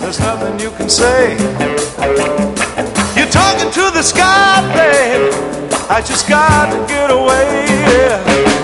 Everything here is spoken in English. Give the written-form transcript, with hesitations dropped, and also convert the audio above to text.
there's nothing you can say. You're talking to the sky, babe. I just got to get away. Yeah.